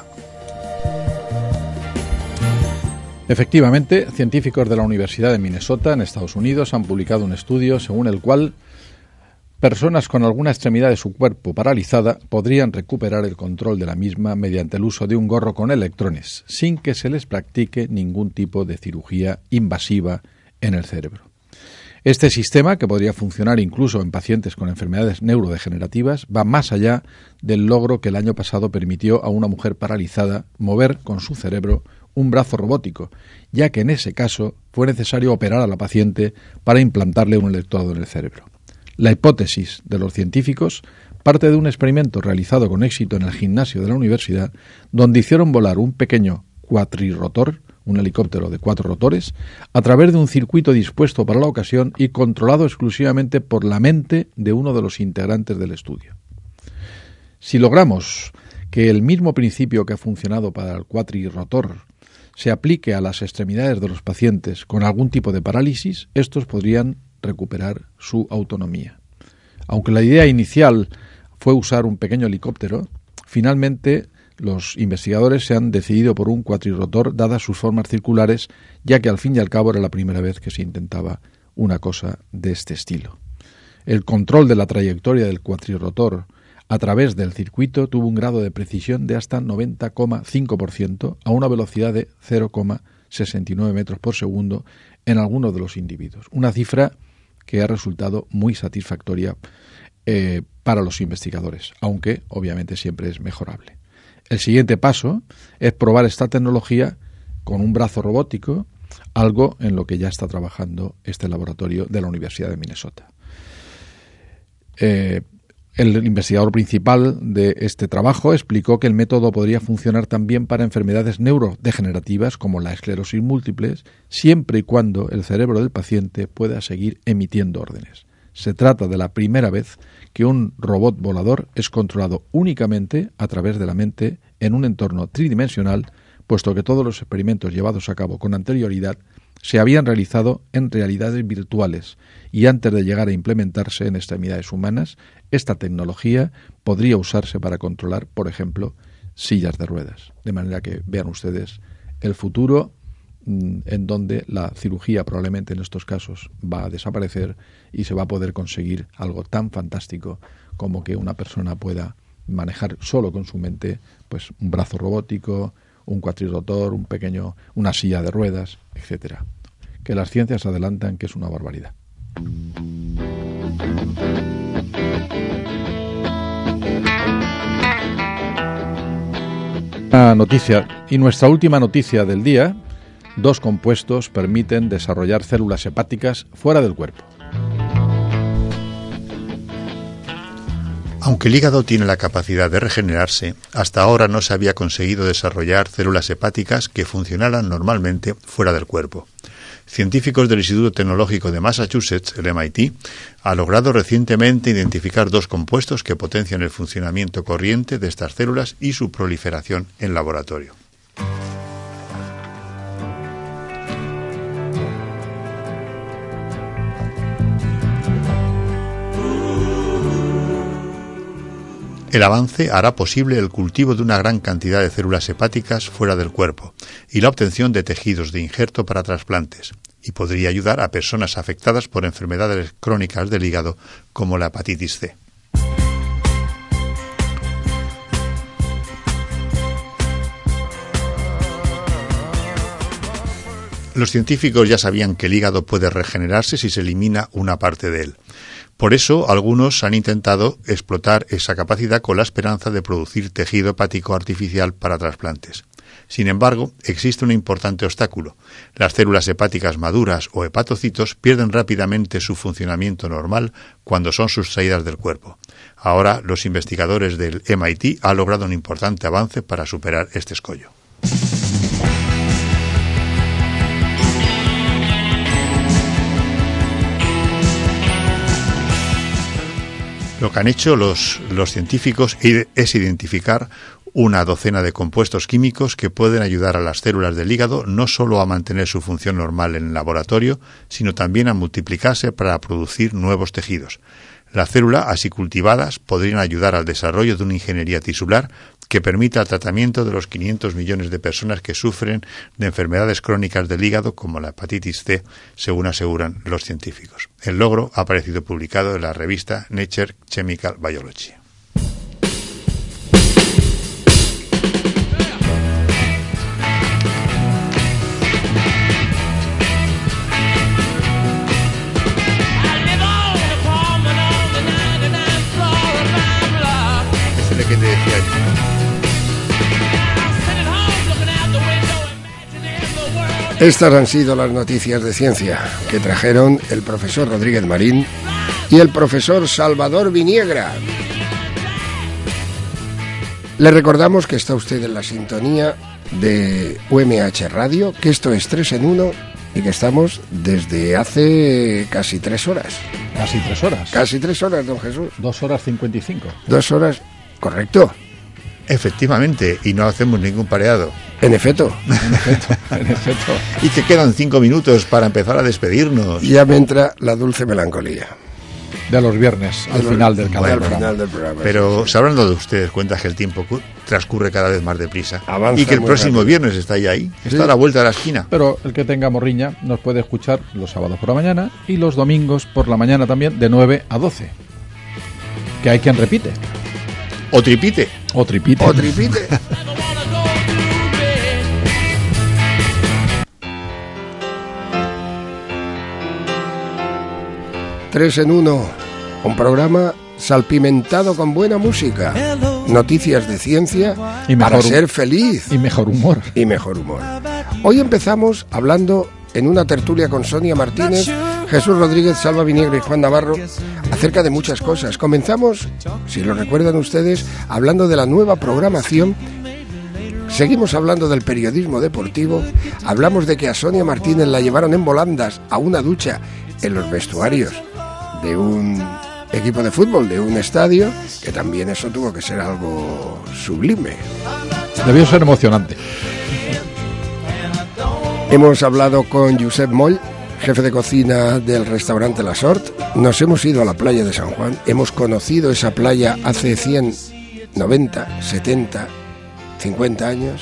Efectivamente, científicos de la Universidad de Minnesota, en Estados Unidos, han publicado un estudio según el cual personas con alguna extremidad de su cuerpo paralizada podrían recuperar el control de la misma mediante el uso de un gorro con electrones, sin que se les practique ningún tipo de cirugía invasiva en el cerebro. Este sistema, que podría funcionar incluso en pacientes con enfermedades neurodegenerativas, va más allá del logro que el año pasado permitió a una mujer paralizada mover con su cerebro un brazo robótico, ya que en ese caso fue necesario operar a la paciente para implantarle un electrodo en el cerebro. La hipótesis de los científicos parte de un experimento realizado con éxito en el gimnasio de la universidad, donde hicieron volar un pequeño cuatrirrotor, un helicóptero de 4 rotores, a través de un circuito dispuesto para la ocasión y controlado exclusivamente por la mente de uno de los integrantes del estudio. Si logramos que el mismo principio que ha funcionado para el cuatrirrotor se aplique a las extremidades de los pacientes con algún tipo de parálisis, estos podrían recuperar su autonomía. Aunque la idea inicial fue usar un pequeño helicóptero, finalmente los investigadores se han decidido por un cuatrirrotor dadas sus formas circulares, ya que al fin y al cabo era la primera vez que se intentaba una cosa de este estilo. El control de la trayectoria del cuatrirrotor a través del circuito tuvo un grado de precisión de hasta 90,5% a una velocidad de 0,69 metros por segundo en algunos de los individuos. Una cifra que ha resultado muy satisfactoria para los investigadores, aunque obviamente siempre es mejorable. El siguiente paso es probar esta tecnología con un brazo robótico, algo en lo que ya está trabajando este laboratorio de la Universidad de Minnesota. El investigador principal de este trabajo explicó que el método podría funcionar también para enfermedades neurodegenerativas como la esclerosis múltiple, siempre y cuando el cerebro del paciente pueda seguir emitiendo órdenes. Se trata de la primera vez que un robot volador es controlado únicamente a través de la mente en un entorno tridimensional, puesto que todos los experimentos llevados a cabo con anterioridad se habían realizado en realidades virtuales y antes de llegar a implementarse en extremidades humanas, esta tecnología podría usarse para controlar, por ejemplo, sillas de ruedas. De manera que vean ustedes el futuro en donde la cirugía probablemente en estos casos va a desaparecer y se va a poder conseguir algo tan fantástico como que una persona pueda manejar solo con su mente pues un brazo robótico, un cuatrirrotor, una silla de ruedas, etcétera. Que las ciencias adelantan que es una barbaridad. Noticia, y nuestra última noticia del día: 2 compuestos permiten desarrollar células hepáticas fuera del cuerpo. Aunque el hígado tiene la capacidad de regenerarse, hasta ahora no se había conseguido desarrollar células hepáticas que funcionaran normalmente fuera del cuerpo. Científicos del Instituto Tecnológico de Massachusetts, el MIT, ha logrado recientemente identificar 2 compuestos que potencian el funcionamiento corriente de estas células y su proliferación en laboratorio. El avance hará posible el cultivo de una gran cantidad de células hepáticas fuera del cuerpo y la obtención de tejidos de injerto para trasplantes, y podría ayudar a personas afectadas por enfermedades crónicas del hígado como la hepatitis C. Los científicos ya sabían que el hígado puede regenerarse si se elimina una parte de él. Por eso, algunos han intentado explotar esa capacidad con la esperanza de producir tejido hepático artificial para trasplantes. Sin embargo, existe un importante obstáculo. Las células hepáticas maduras o hepatocitos pierden rápidamente su funcionamiento normal cuando son sustraídas del cuerpo. Ahora, los investigadores del MIT han logrado un importante avance para superar este escollo. Lo que han hecho los científicos es identificar una docena de compuestos químicos que pueden ayudar a las células del hígado no solo a mantener su función normal en el laboratorio, sino también a multiplicarse para producir nuevos tejidos. La célula, así cultivadas, podrían ayudar al desarrollo de una ingeniería tisular que permita el tratamiento de los 500 millones de personas que sufren de enfermedades crónicas del hígado como la hepatitis C, según aseguran los científicos. El logro ha aparecido publicado en la revista Nature Chemical Biology. Que te decía yo. Estas han sido las noticias de ciencia que trajeron el profesor Rodríguez Marín y el profesor Salvador Viniegra. Le recordamos que está usted en la sintonía de UMH Radio, que esto es 3 en 1 y que estamos desde hace casi 3 horas. Casi 3 horas. Casi 3 horas, don Jesús. 2 horas 55. 2 horas, correcto. Efectivamente, y no hacemos ningún pareado. En efecto. En efecto. Y que quedan 5 minutos para empezar a despedirnos. Ya me entra la dulce melancolía. De los viernes, al final del programa. Pero se habrán dado ustedes cuenta que el tiempo transcurre cada vez más deprisa. Avanza y que el próximo rápido. viernes está ya ahí. Sí. Está a la vuelta de la esquina. Pero el que tenga morriña nos puede escuchar los sábados por la mañana y los domingos por la mañana también de 9 a 12. Que hay quien repite. O tripite. O tripite. O tripite. Tres en uno, un programa salpimentado con buena música, noticias de ciencia Y mejor para ser feliz Y mejor humor. y mejor humor. Hoy empezamos hablando en una tertulia con Sonia Martínez, Jesús Rodríguez, Salva Viniegra y Juan Navarro acerca de muchas cosas. Comenzamos, si lo recuerdan ustedes, hablando de la nueva programación. Seguimos hablando del periodismo deportivo. Hablamos de que a Sonia Martínez la llevaron en volandas a una ducha en los vestuarios de un equipo de fútbol, de un estadio, que también eso tuvo que ser algo sublime. Debió ser emocionante. Hemos hablado con Josep Moll, jefe de cocina del restaurante La Sort. Nos hemos ido a la playa de San Juan. Hemos conocido esa playa hace 100, 90, 70, 50 años.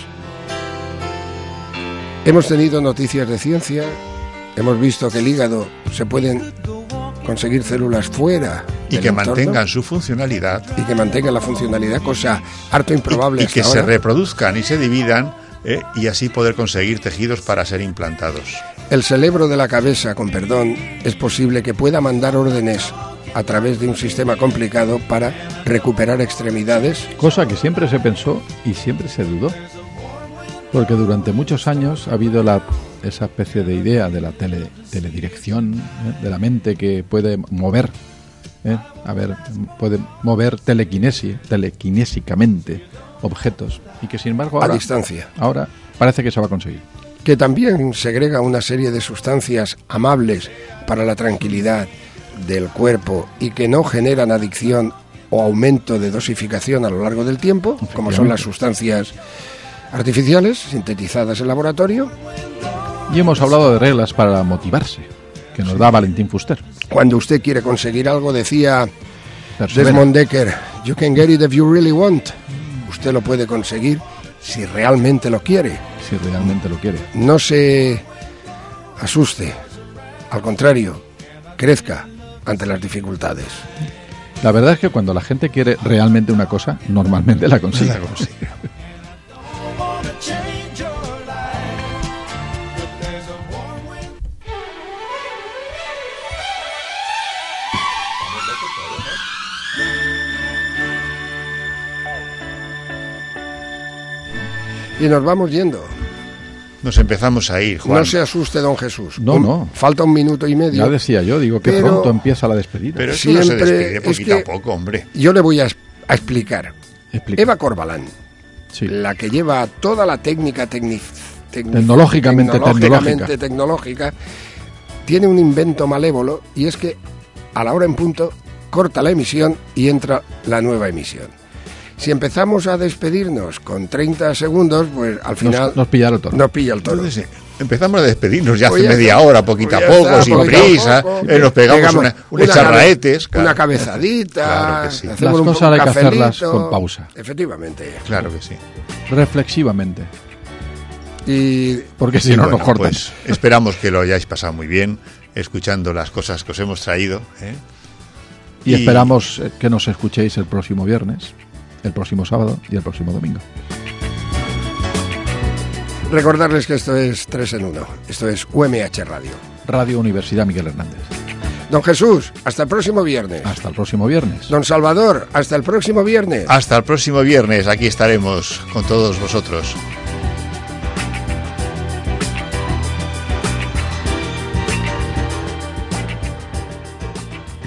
Hemos tenido noticias de ciencia. Hemos visto que el hígado se pueden conseguir células fuera Y del que entorno, mantengan su funcionalidad. y que mantengan la funcionalidad, cosa harto improbable Y hasta que se ahora. reproduzcan y se dividan, y así poder conseguir tejidos para ser implantados. El cerebro de la cabeza, con perdón, es posible que pueda mandar órdenes a través de un sistema complicado para recuperar extremidades. Cosa que siempre se pensó y siempre se dudó. Porque durante muchos años ha habido esa especie de idea de la teledirección, de la mente que puede mover, puede mover telequinésicamente objetos. Y que sin embargo A distancia. ahora parece que se va a conseguir. Que también segrega una serie de sustancias amables para la tranquilidad del cuerpo y que no generan adicción o aumento de dosificación a lo largo del tiempo, como son las sustancias artificiales sintetizadas en laboratorio. Y hemos hablado de reglas para motivarse, que nos da Valentín Fuster. Cuando usted quiere conseguir algo, decía Persevera. Desmond Decker, you can get it if you really want. Usted lo puede conseguir si realmente lo quiere. Si realmente lo quiere. No se asuste, al contrario, crezca ante las dificultades. La verdad es que cuando la gente quiere realmente una cosa, normalmente la consigue. Y nos vamos yendo. Nos empezamos a ir, Juan. No se asuste, don Jesús. No. Falta 1 minuto y medio. Ya decía yo, digo que Pero- pronto empieza la despedida. Pero eso no se Siempre despide es poquito que- a poco, hombre. Yo le voy a explicar. Explica. Eva Corbalán, Sí. la que lleva toda la técnica Tecnológicamente tecnológica, tiene un invento malévolo, y es que a la hora en punto corta la emisión y entra la nueva emisión. Si empezamos a despedirnos con 30 segundos, pues al final... Nos pilla el toro. Nos pilla el toro. Entonces, empezamos a despedirnos ya Pues hace ya media está. hora, poquito Pues a ya poco, está, sin poquito a prisa, poco. nos pegamos unos charraetes. Una Claro, cabezadita. Claro que sí. hacemos Las un cosas hay que cafelito. hacerlas con pausa. Efectivamente. claro que sí. Reflexivamente. Y Porque si Y no bueno, nos cortan. pues esperamos que lo hayáis pasado muy bien, escuchando las cosas que os hemos traído. Y esperamos que nos escuchéis el próximo viernes, el próximo sábado y el próximo domingo. recordarles que esto es 3 en 1. Esto es UMH Radio. Radio Universidad Miguel Hernández. Don Jesús, hasta el próximo viernes. Hasta el próximo viernes. Don Salvador, hasta el próximo viernes. Hasta el próximo viernes, aquí estaremos con todos vosotros.